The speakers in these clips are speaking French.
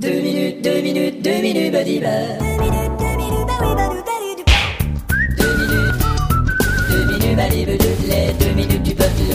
badiba. 2 minutes du peuple.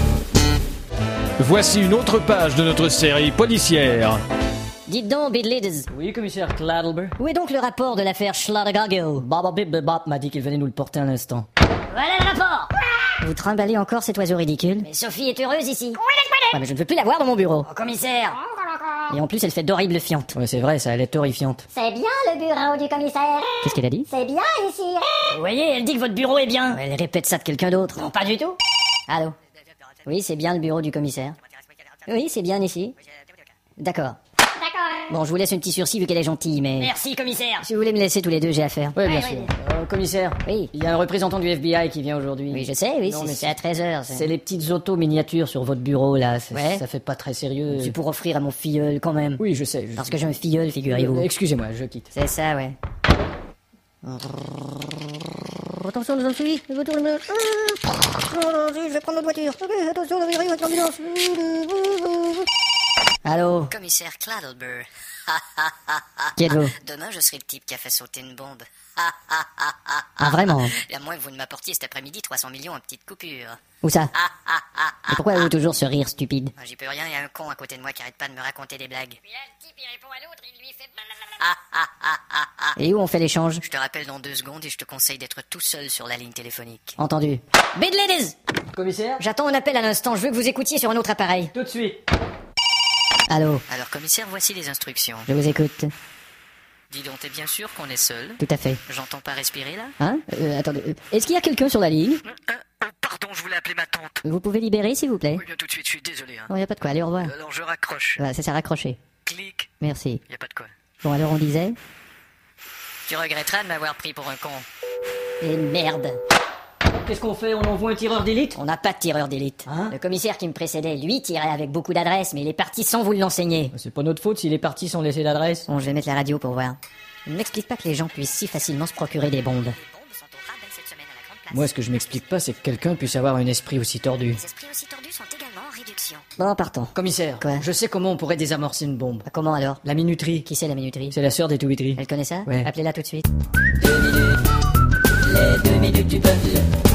Voici une autre page de notre série policière. Dites donc, Bidlids. Oui, commissaire Cladlber. Où est donc le rapport de l'affaire Schladergagel? Baba Bib Bop m'a dit qu'il venait nous le porter un instant. Voilà le rapport. Vous trimballez encore cet oiseau ridicule? Mais Sophie est heureuse ici. Ouais, mais je ne veux plus la voir dans mon bureau. Oh, commissaire. Et en plus, elle fait d'horribles fientes. Ouais, c'est vrai, ça, elle est horrifiante. C'est bien le bureau du commissaire. Qu'est-ce qu'elle a dit? C'est bien ici. Vous voyez, elle dit que votre bureau est bien. Elle répète ça de quelqu'un d'autre. Non, pas du tout. Allô? Oui, c'est bien le bureau du commissaire. Oui, c'est bien ici. D'accord. Bon, je vous laisse une petite sursis vu qu'elle est gentille, mais... Merci, commissaire. Si vous voulez me laisser tous les deux, j'ai affaire. Oui, bien sûr. Commissaire. Oui. Il y a un représentant du FBI qui vient aujourd'hui. Oui, je sais, oui, Non, mais c'est à 13h. C'est les petites autos miniatures sur votre bureau, là. Ouais. Ça fait pas très sérieux. C'est pour offrir à mon filleul, quand même. Oui, je sais. Parce que j'ai un filleul, figurez-vous. Excusez-moi, je quitte. C'est ça, ouais. Attention, nous en suivons. Je vais prendre notre voiture. Attention, la vérité, votre ambulance. Allô? Commissaire Cladlber. Qui êtes-vous? Demain, je serai le type qui a fait sauter une bombe. Ah, vraiment? À moins que vous ne m'apportiez cet après-midi 300 millions en petites coupures. Où ça? Et pourquoi avez-vous toujours ce rire stupide? J'y peux rien, il y a un con à côté de moi qui arrête pas de me raconter des blagues. Puis là, le type, il répond à l'autre, il lui fait... Et où on fait l'échange? Je te rappelle dans 2 secondes et je te conseille d'être tout seul sur la ligne téléphonique. Entendu. Bidlids! Commissaire? J'attends un appel à l'instant, je veux que vous écoutiez sur un autre appareil. Tout de suite. Allô? Alors, commissaire, voici les instructions. Je vous écoute. Dis donc, t'es bien sûr qu'on est seul? Tout à fait. J'entends pas respirer, là? Hein? Attendez, est-ce qu'il y a quelqu'un sur la ligne? Pardon, je voulais appeler ma tante. Vous pouvez libérer, s'il vous plaît? Oui, bien tout de suite, je suis désolé. Hein. Bon, y a pas de quoi, allez, au revoir. Alors, je raccroche. Voilà, ça s'est raccroché. Clic. Merci. Y a pas de quoi. Bon, alors on disait? Tu regretteras de m'avoir pris pour un con. Et merde. Qu'est-ce qu'on fait? On envoie un tireur d'élite? On n'a pas de tireur d'élite. Hein? Le commissaire qui me précédait, lui, tirait avec beaucoup d'adresse, mais il est parti sans vous l'enseigner. C'est pas notre faute s'il est parti sans laisser d'adresse. Bon, je vais mettre la radio pour voir. Il ne m'explique pas que les gens puissent si facilement se procurer des bombes. Moi, ce que je m'explique pas, c'est que quelqu'un puisse avoir un esprit aussi tordu. Les esprits aussi tordus sont également en réduction. Bon, partons. Commissaire, Quoi? je sais comment on pourrait désamorcer une bombe. Bah, comment alors? La minuterie. Qui c'est la minuterie? C'est la sœur des Touitteries. Elle connaît ça? Ouais. Appelez-la tout de suite. 2 minutes, les 2 minutes du peuple.